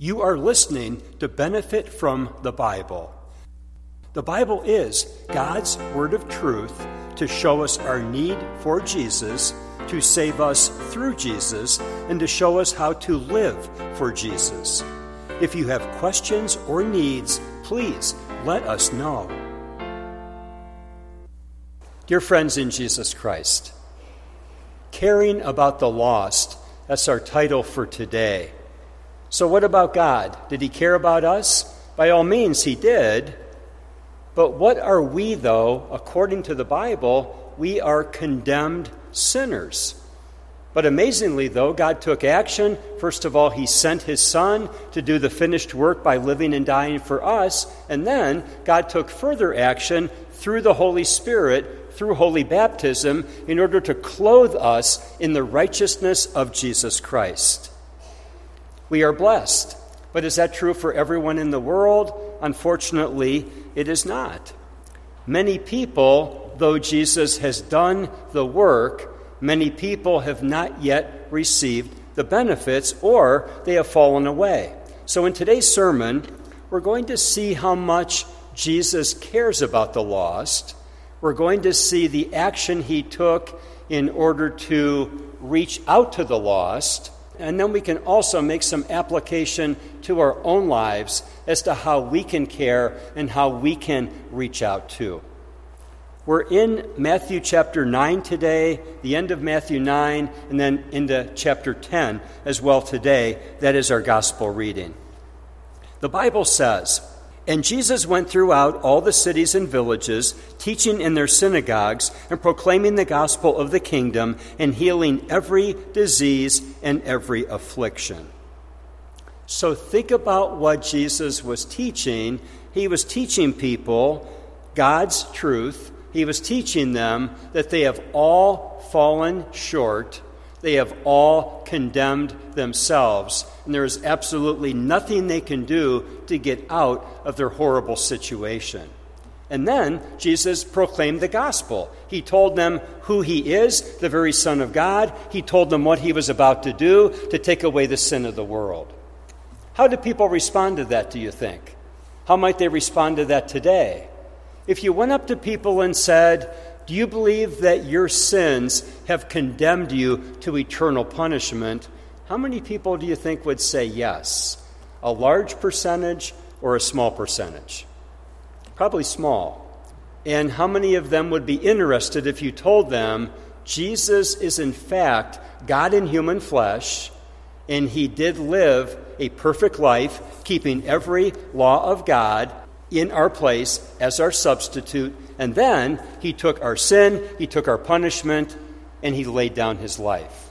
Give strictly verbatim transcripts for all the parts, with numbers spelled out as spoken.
You are listening to Benefit from the Bible. The Bible is God's word of truth to show us our need for Jesus, to save us through Jesus, and to show us how to live for Jesus. If you have questions or needs, please let us know. Dear friends in Jesus Christ, caring about the lost, that's our title for today. So what about God? Did he care about us? By all means, he did. But what are we, though? According to the Bible, we are condemned sinners. But amazingly, though, God took action. First of all, he sent his Son to do the finished work by living and dying for us. And then God took further action through the Holy Spirit, through holy baptism, in order to clothe us in the righteousness of Jesus Christ. We are blessed. But is that true for everyone in the world? Unfortunately, it is not. Many people, though Jesus has done the work, many people have not yet received the benefits, or they have fallen away. So in today's sermon, we're going to see how much Jesus cares about the lost. We're going to see the action he took in order to reach out to the lost. And then we can also make some application to our own lives as to how we can care and how we can reach out too. We're in Matthew chapter nine today, the end of Matthew nine, and then into chapter ten as well today. That is our gospel reading. The Bible says, "And Jesus went throughout all the cities and villages, teaching in their synagogues and proclaiming the gospel of the kingdom and healing every disease and every affliction." So think about what Jesus was teaching. He was teaching people God's truth. He was teaching them that they have all fallen short. They have all condemned themselves, and there is absolutely nothing they can do to get out of their horrible situation. And then Jesus proclaimed the gospel. He told them who he is, the very Son of God. He told them what he was about to do to take away the sin of the world. How do people respond to that, do you think? How might they respond to that today? If you went up to people and said, "Do you believe that your sins have condemned you to eternal punishment?" How many people do you think would say yes? A large percentage or a small percentage? Probably small. And how many of them would be interested if you told them Jesus is in fact God in human flesh, and he did live a perfect life, keeping every law of God in our place as our substitute, and then he took our sin, he took our punishment, and he laid down his life?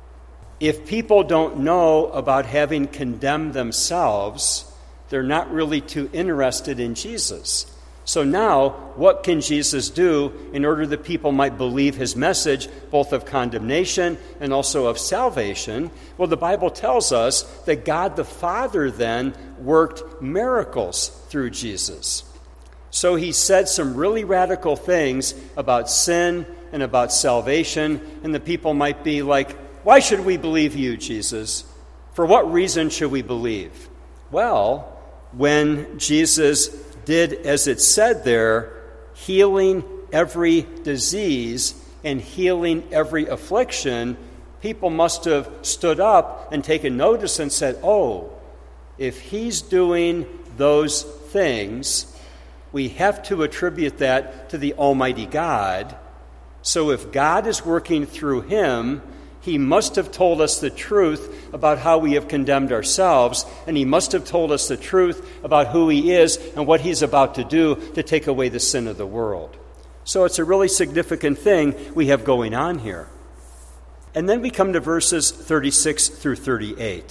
If people don't know about having condemned themselves, they're not really too interested in Jesus. So now, what can Jesus do in order that people might believe his message, both of condemnation and also of salvation? Well, the Bible tells us that God the Father then worked miracles through Jesus. So he said some really radical things about sin and about salvation, and the people might be like, "Why should we believe you, Jesus? For what reason should we believe?" Well, when Jesus did as it said there, healing every disease and healing every affliction, people must have stood up and taken notice and said, "Oh, if he's doing those things, we have to attribute that to the Almighty God. So if God is working through him, he must have told us the truth about how we have condemned ourselves, and he must have told us the truth about who he is and what he's about to do to take away the sin of the world." So it's a really significant thing we have going on here. And then we come to verses thirty-six through thirty-eight.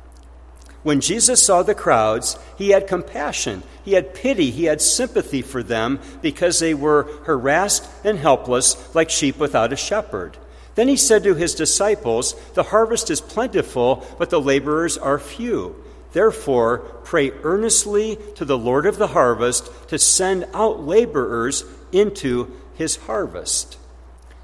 "When Jesus saw the crowds, he had compassion, he had pity, he had sympathy for them because they were harassed and helpless like sheep without a shepherd. Then he said to his disciples, 'The harvest is plentiful, but the laborers are few. Therefore, pray earnestly to the Lord of the harvest to send out laborers into his harvest.'"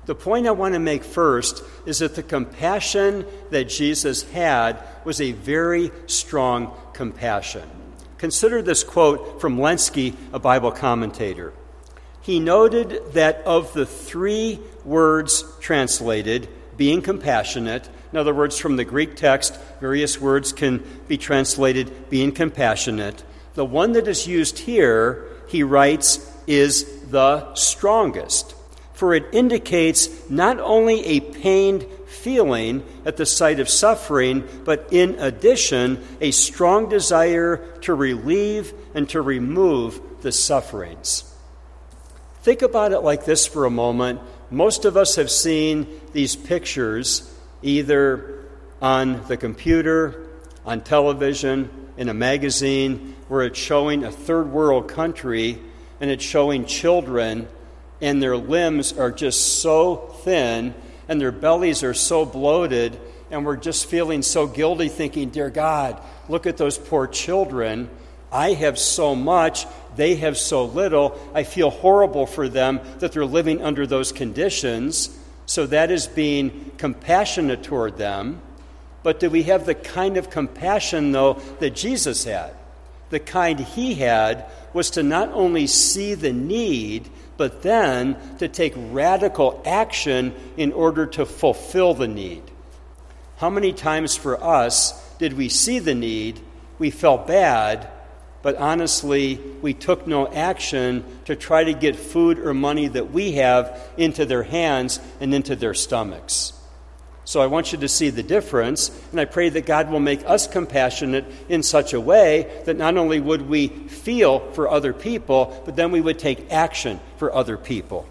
The point I want to make first is that the compassion that Jesus had was a very strong compassion. Consider this quote from Lenski, a Bible commentator. He noted that of the three words translated, being compassionate, in other words, from the Greek text, various words can be translated being compassionate. The one that is used here, he writes, is the strongest. For it indicates not only a pained feeling at the sight of suffering, but in addition, a strong desire to relieve and to remove the sufferings. Think about it like this for a moment. Most of us have seen these pictures either on the computer, on television, in a magazine, where it's showing a third world country and it's showing children and their limbs are just so thin and their bellies are so bloated, and we're just feeling so guilty thinking, dear God, look at those poor children. I have so much, they have so little. I feel horrible for them that they're living under those conditions. So that is being compassionate toward them. But do we have the kind of compassion, though, that Jesus had? The kind he had was to not only see the need, but then to take radical action in order to fulfill the need. How many times for us did we see the need, we felt bad, but honestly, we took no action to try to get food or money that we have into their hands and into their stomachs? So I want you to see the difference, and I pray that God will make us compassionate in such a way that not only would we feel for other people, but then we would take action for other people.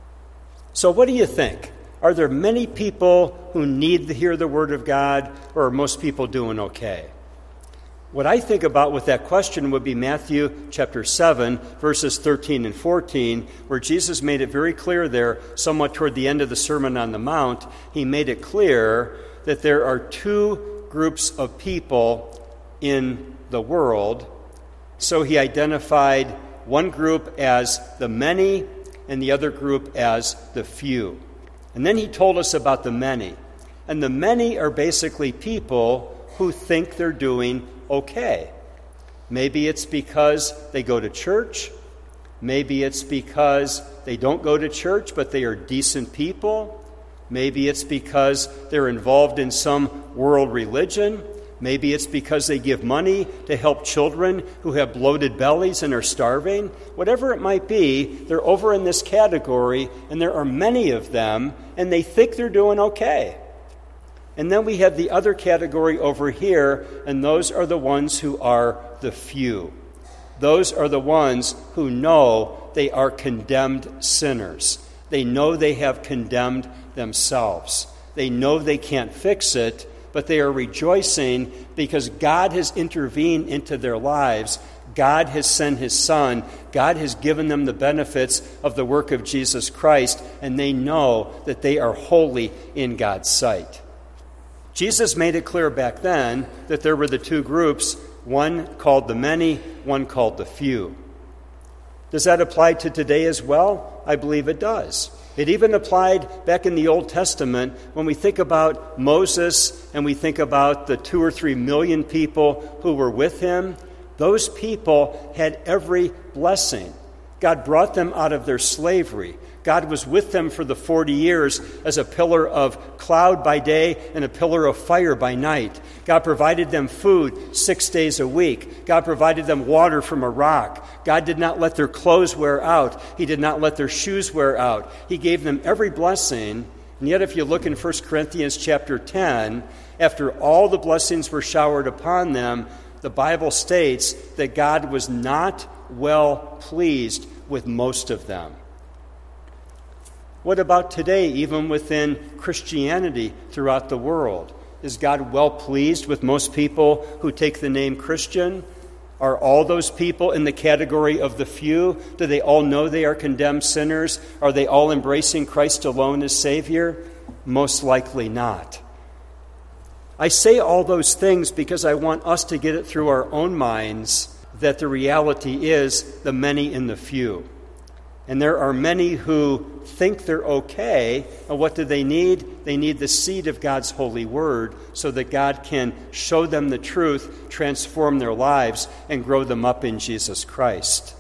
So what do you think? Are there many people who need to hear the Word of God, or are most people doing okay? What I think about with that question would be Matthew chapter seven, verses thirteen and fourteen, where Jesus made it very clear there, somewhat toward the end of the Sermon on the Mount, he made it clear that there are two groups of people in the world. So he identified one group as the many and the other group as the few. And then he told us about the many. And the many are basically people who think they're doing okay. Maybe it's because they go to church. Maybe it's because they don't go to church, but they are decent people. Maybe it's because they're involved in some world religion. Maybe it's because they give money to help children who have bloated bellies and are starving. Whatever it might be, they're over in this category, and there are many of them, and they think they're doing okay. And then we have the other category over here, and those are the ones who are the few. Those are the ones who know they are condemned sinners. They know they have condemned themselves. They know they can't fix it, but they are rejoicing because God has intervened into their lives. God has sent His Son. God has given them the benefits of the work of Jesus Christ, and they know that they are holy in God's sight. Jesus made it clear back then that there were the two groups, one called the many, one called the few. Does that apply to today as well? I believe it does. It even applied back in the Old Testament when we think about Moses and we think about the two or three million people who were with him. Those people had every blessing. God brought them out of their slavery. God was with them for the forty years as a pillar of cloud by day and a pillar of fire by night. God provided them food six days a week. God provided them water from a rock. God did not let their clothes wear out. He did not let their shoes wear out. He gave them every blessing. And yet if you look in First Corinthians chapter ten, after all the blessings were showered upon them, the Bible states that God was not well pleased with most of them. What about today, even within Christianity throughout the world? Is God well pleased with most people who take the name Christian? Are all those people in the category of the few? Do they all know they are condemned sinners? Are they all embracing Christ alone as Savior? Most likely not. I say all those things because I want us to get it through our own minds that the reality is the many and the few. And there are many who think they're okay. And what do they need? They need the seed of God's holy word so that God can show them the truth, transform their lives, and grow them up in Jesus Christ.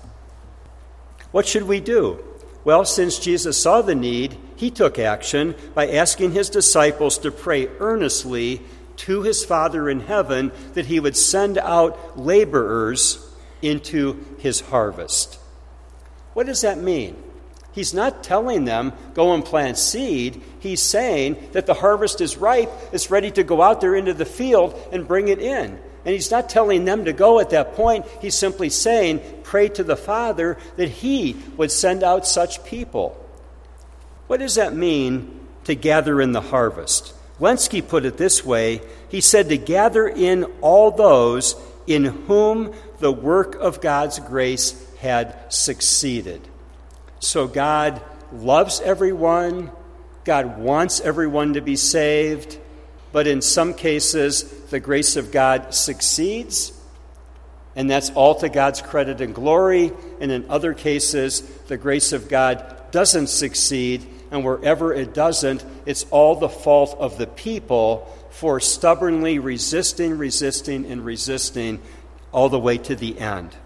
What should we do? Well, since Jesus saw the need, he took action by asking his disciples to pray earnestly to his Father in heaven that he would send out laborers into his harvest. What does that mean? He's not telling them, go and plant seed. He's saying that the harvest is ripe, it's ready to go out there into the field and bring it in. And he's not telling them to go at that point. He's simply saying, pray to the Father that he would send out such people. What does that mean to gather in the harvest? Lenski put it this way. He said to gather in all those in whom the work of God's grace had succeeded. So God loves everyone. God wants everyone to be saved. But in some cases, the grace of God succeeds, and that's all to God's credit and glory. And in other cases, the grace of God doesn't succeed, and wherever it doesn't, it's all the fault of the people for stubbornly resisting, resisting, and resisting all the way to the end.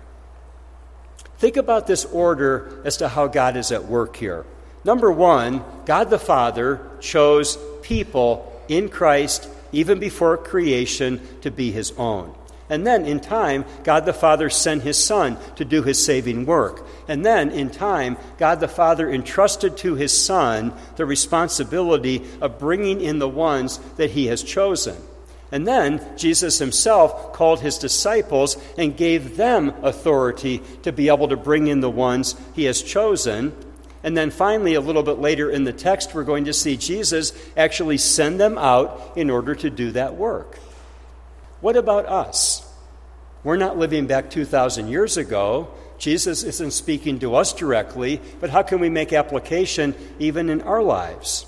Think about this order as to how God is at work here. Number one, God the Father chose people in Christ, even before creation, to be his own. And then, in time, God the Father sent his Son to do his saving work. And then, in time, God the Father entrusted to his Son the responsibility of bringing in the ones that he has chosen. And then, Jesus himself called his disciples and gave them authority to be able to bring in the ones he has chosen. And then finally, a little bit later in the text, we're going to see Jesus actually send them out in order to do that work. What about us? We're not living back two thousand years ago. Jesus isn't speaking to us directly, but how can we make application even in our lives?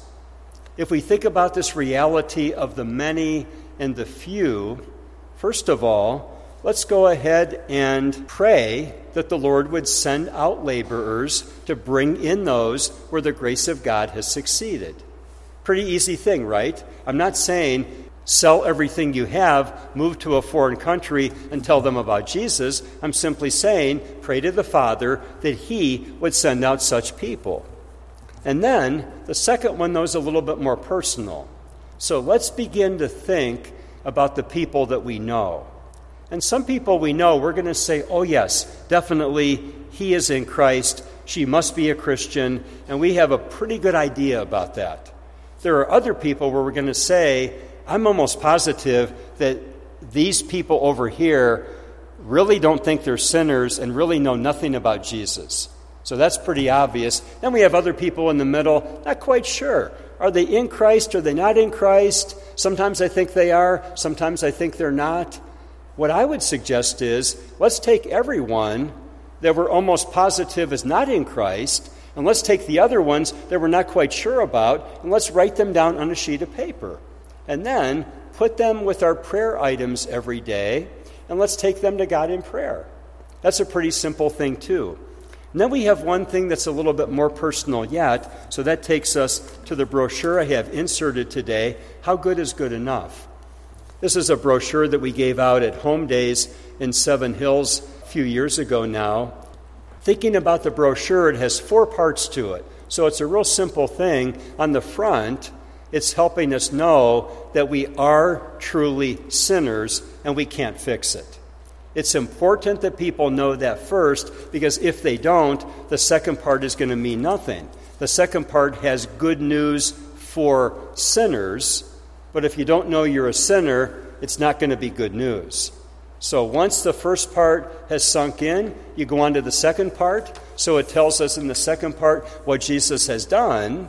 If we think about this reality of the many and the few, first of all, let's go ahead and pray that the Lord would send out laborers to bring in those where the grace of God has succeeded. Pretty easy thing, right? I'm not saying sell everything you have, move to a foreign country, and tell them about Jesus. I'm simply saying pray to the Father that he would send out such people. And then the second one, though, is a little bit more personal. So let's begin to think about the people that we know. And some people we know, we're going to say, oh yes, definitely, he is in Christ, she must be a Christian, and we have a pretty good idea about that. There are other people where we're going to say, I'm almost positive that these people over here really don't think they're sinners and really know nothing about Jesus. So that's pretty obvious. Then we have other people in the middle, not quite sure. Are they in Christ? Are they not in Christ? Sometimes I think they are. Sometimes I think they're not. What I would suggest is, let's take everyone that we're almost positive is not in Christ, and let's take the other ones that we're not quite sure about, and let's write them down on a sheet of paper. And then put them with our prayer items every day, and let's take them to God in prayer. That's a pretty simple thing, too. And then we have one thing that's a little bit more personal yet, so that takes us to the brochure I have inserted today, How Good is Good Enough? This is a brochure that we gave out at Home Days in Seven Hills a few years ago now. Thinking about the brochure, it has four parts to it. So it's a real simple thing. On the front, it's helping us know that we are truly sinners and we can't fix it. It's important that people know that first, because if they don't, the second part is going to mean nothing. The second part has good news for sinners, but if you don't know you're a sinner, it's not going to be good news. So once the first part has sunk in, you go on to the second part. So it tells us in the second part what Jesus has done.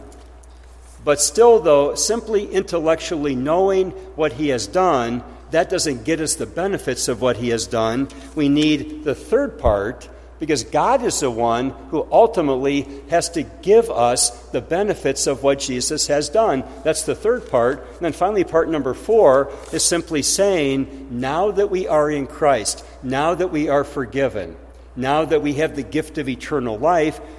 But still, though, simply intellectually knowing what he has done, that doesn't get us the benefits of what he has done. We need the third part, because God is the one who ultimately has to give us the benefits of what Jesus has done. That's the third part. And then finally, part number four is simply saying, now that we are in Christ, now that we are forgiven, now that we have the gift of eternal life,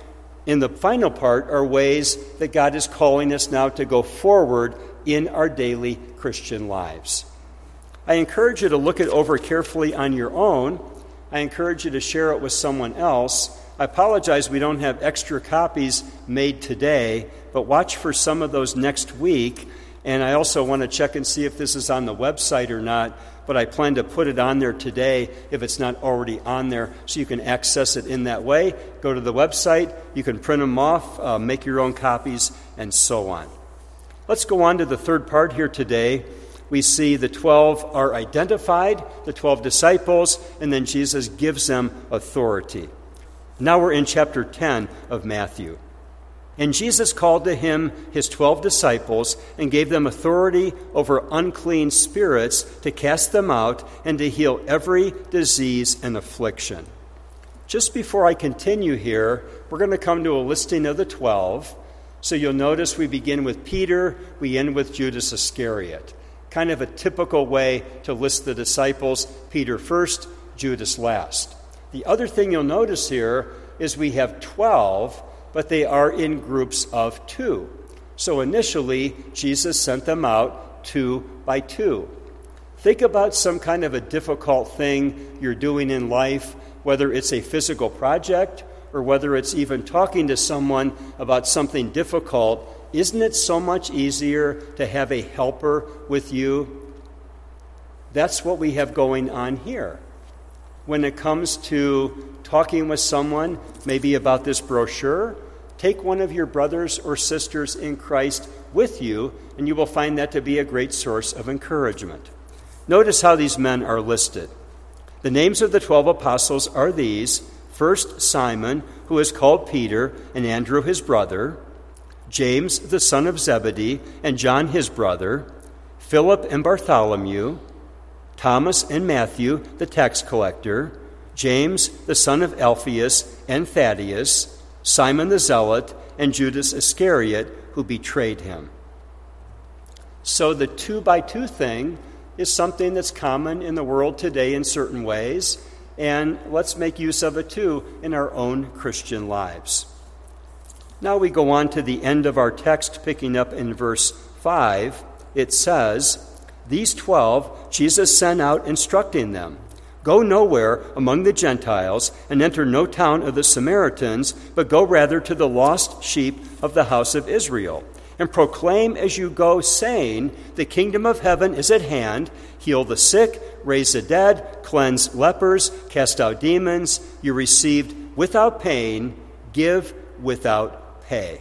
In the final part are ways that God is calling us now to go forward in our daily Christian lives. I encourage you to look it over carefully on your own. I encourage you to share it with someone else. I apologize we don't have extra copies made today, but watch for some of those next week. And I also want to check and see if this is on the website or not, but I plan to put it on there today if it's not already on there, so you can access it in that way. Go to the website, you can print them off, uh, make your own copies, and so on. Let's go on to the third part here today. We see the twelve are identified, the twelve disciples, and then Jesus gives them authority. Now we're in chapter ten of Matthew. And Jesus called to him his twelve disciples and gave them authority over unclean spirits to cast them out and to heal every disease and affliction. Just before I continue here, we're going to come to a listing of the twelve. So you'll notice we begin with Peter, we end with Judas Iscariot. Kind of a typical way to list the disciples, Peter first, Judas last. The other thing you'll notice here is we have twelve, but they are in groups of two. So initially, Jesus sent them out two by two. Think about some kind of a difficult thing you're doing in life, whether it's a physical project or whether it's even talking to someone about something difficult. Isn't it so much easier to have a helper with you? That's what we have going on here. When it comes to talking with someone, maybe about this brochure, take one of your brothers or sisters in Christ with you, and you will find that to be a great source of encouragement. Notice how these men are listed. The names of the twelve apostles are these: first, Simon, who is called Peter, and Andrew his brother, James the son of Zebedee, and John his brother, Philip and Bartholomew, Thomas and Matthew, the tax collector, James, the son of Alphaeus and Thaddeus, Simon the Zealot, and Judas Iscariot, who betrayed him. So the two by two thing is something that's common in the world today in certain ways, and let's make use of it too in our own Christian lives. Now we go on to the end of our text, picking up in verse five. It says, "These twelve Jesus sent out, instructing them, 'Go nowhere among the Gentiles, and enter no town of the Samaritans, but go rather to the lost sheep of the house of Israel. And proclaim as you go, saying, the kingdom of heaven is at hand. Heal the sick, raise the dead, cleanse lepers, cast out demons. You received without pain, give without pay.'"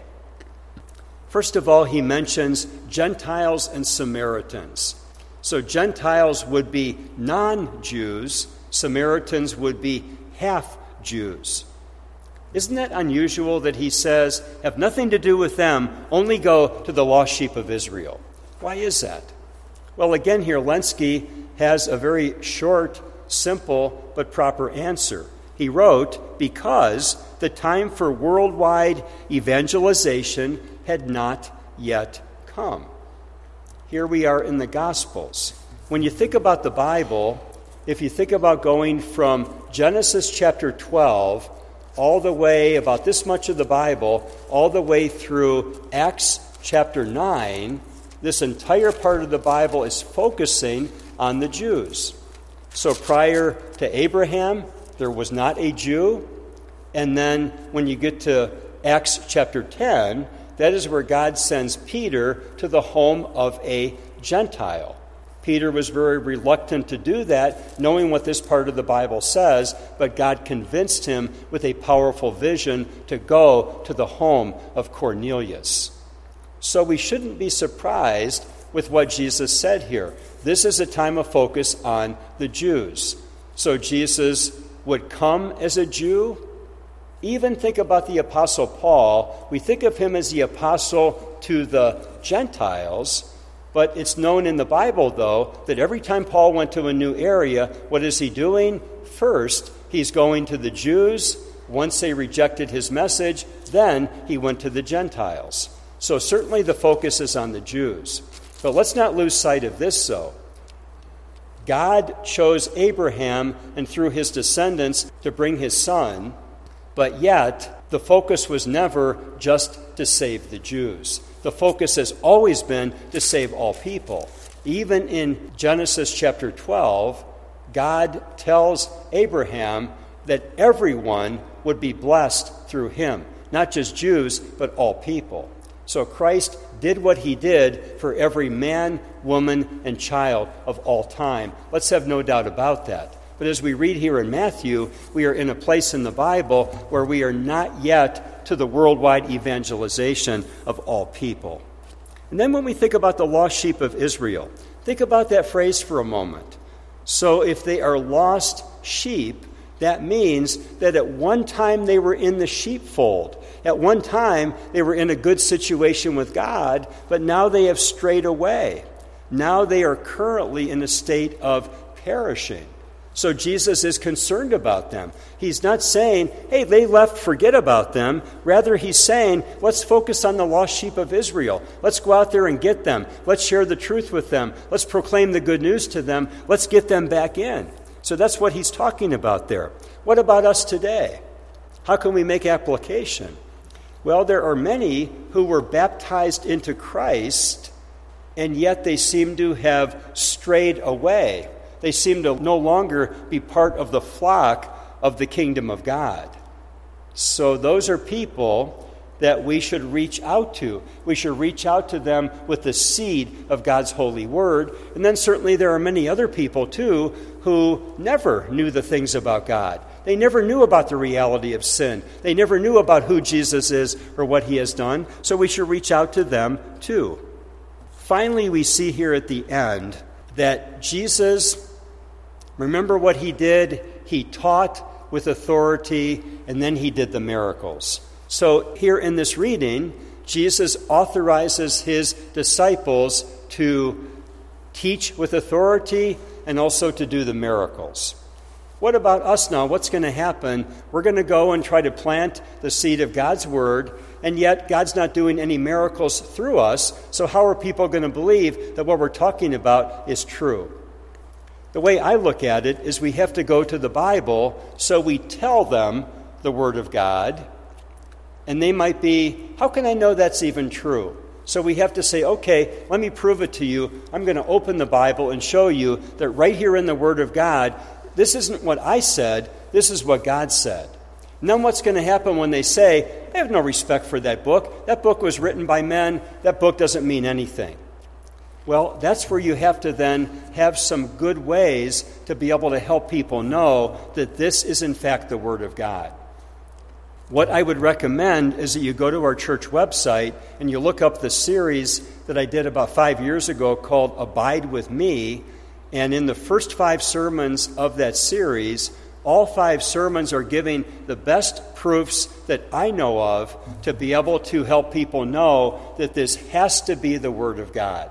First of all, he mentions Gentiles and Samaritans. So Gentiles would be non-Jews, Samaritans would be half-Jews. Isn't that unusual that he says, have nothing to do with them, only go to the lost sheep of Israel? Why is that? Well, again here, Lenski has a very short, simple, but proper answer. He wrote, because the time for worldwide evangelization had not yet come. Here we are in the Gospels. When you think about the Bible, if you think about going from Genesis chapter twelve all the way, about this much of the Bible, all the way through Acts chapter nine, this entire part of the Bible is focusing on the Jews. So prior to Abraham, there was not a Jew. And then when you get to Acts chapter ten, that is where God sends Peter to the home of a Gentile. Peter was very reluctant to do that, knowing what this part of the Bible says, but God convinced him with a powerful vision to go to the home of Cornelius. So we shouldn't be surprised with what Jesus said here. This is a time of focus on the Jews. So Jesus would come as a Jew. Even think about the Apostle Paul. We think of him as the apostle to the Gentiles, but it's known in the Bible, though, that every time Paul went to a new area, what is he doing? First, he's going to the Jews. Once they rejected his message, then he went to the Gentiles. So certainly the focus is on the Jews. But let's not lose sight of this, though. God chose Abraham and through his descendants to bring his son, but yet The focus was never just to save the Jews. The focus has always been to save all people. Even in Genesis chapter twelve, God tells Abraham that everyone would be blessed through him, not just Jews, but all people. So Christ did what he did for every man, woman, and child of all time. Let's have no doubt about that. But as we read here in Matthew, we are in a place in the Bible where we are not yet to the worldwide evangelization of all people. And then when we think about the lost sheep of Israel, think about that phrase for a moment. So if they are lost sheep, that means that at one time they were in the sheepfold. At one time they were in a good situation with God, but now they have strayed away. Now they are currently in a state of perishing. So Jesus is concerned about them. He's not saying, hey, they left, forget about them. Rather, he's saying, let's focus on the lost sheep of Israel. Let's go out there and get them. Let's share the truth with them. Let's proclaim the good news to them. Let's get them back in. So that's what he's talking about there. What about us today? How can we make application? Well, there are many who were baptized into Christ, and yet they seem to have strayed away. They seem to no longer be part of the flock of the kingdom of God. So those are people that we should reach out to. We should reach out to them with the seed of God's holy word. And then certainly there are many other people, too, who never knew the things about God. They never knew about the reality of sin. They never knew about who Jesus is or what he has done. So we should reach out to them, too. Finally, we see here at the end that Jesus, remember what he did? He taught with authority, and then he did the miracles. So here in this reading, Jesus authorizes his disciples to teach with authority and also to do the miracles. What about us now? What's going to happen? We're going to go and try to plant the seed of God's word, and yet God's not doing any miracles through us. So how are people going to believe that what we're talking about is true? The way I look at it is we have to go to the Bible, so we tell them the word of God, and they might be, how can I know that's even true? So we have to say, okay, let me prove it to you. I'm going to open the Bible and show you that right here in the Word of God, this isn't what I said, this is what God said. And then what's going to happen when they say, I have no respect for that book. That book was written by men. That book doesn't mean anything. Well, that's where you have to then have some good ways to be able to help people know that this is in fact the Word of God. What I would recommend is that you go to our church website and you look up the series that I did about five years ago called Abide With Me. And in the first five sermons of that series, all five sermons are giving the best proofs that I know of to be able to help people know that this has to be the Word of God.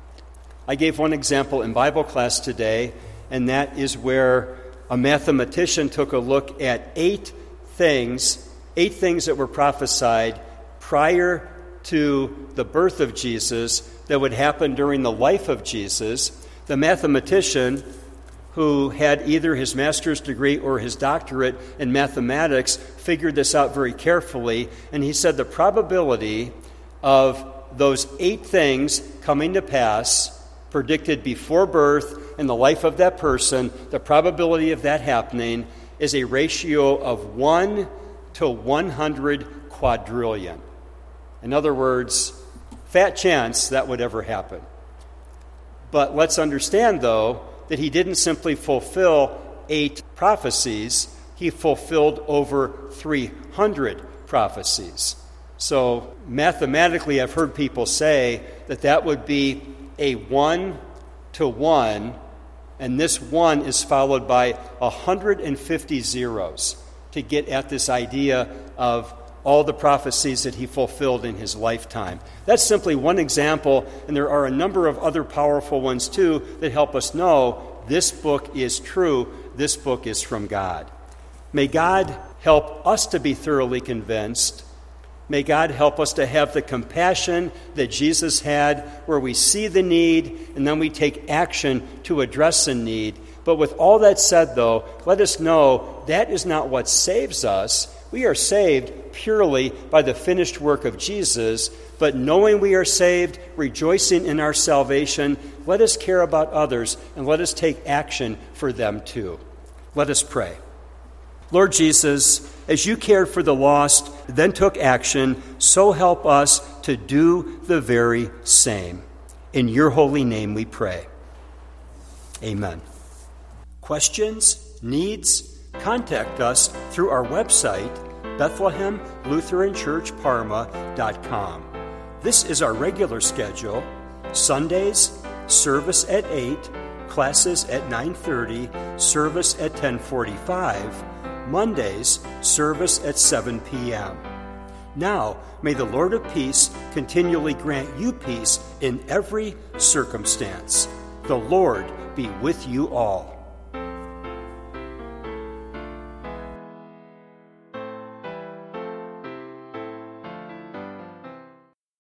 I gave one example in Bible class today, and that is where a mathematician took a look at eight things Eight things that were prophesied prior to the birth of Jesus that would happen during the life of Jesus. The mathematician, who had either his master's degree or his doctorate in mathematics, figured this out very carefully, and he said the probability of those eight things coming to pass, predicted before birth in the life of that person, the probability of that happening is a ratio of one to one hundred quadrillion. In other words, fat chance that would ever happen. But let's understand, though, that he didn't simply fulfill eight prophecies. He fulfilled over three hundred prophecies. So mathematically, I've heard people say that that would be a one to one, and this one is followed by one hundred fifty zeros to get at this idea of all the prophecies that he fulfilled in his lifetime. That's simply one example, and there are a number of other powerful ones too that help us know this book is true, this book is from God. May God help us to be thoroughly convinced. May God help us to have the compassion that Jesus had, where we see the need and then we take action to address the need. But with all that said, though, let us know that is not what saves us. We are saved purely by the finished work of Jesus, but knowing we are saved, rejoicing in our salvation, let us care about others and let us take action for them too. Let us pray. Lord Jesus, as you cared for the lost, then took action, so help us to do the very same. In your holy name we pray. Amen. Questions, needs, contact us through our website, Bethlehem Lutheran Church Parma dot com. This is our regular schedule. Sundays, service at eight, classes at nine thirty, service at ten forty-five. Mondays, service at seven p.m. Now, may the Lord of peace continually grant you peace in every circumstance. The Lord be with you all.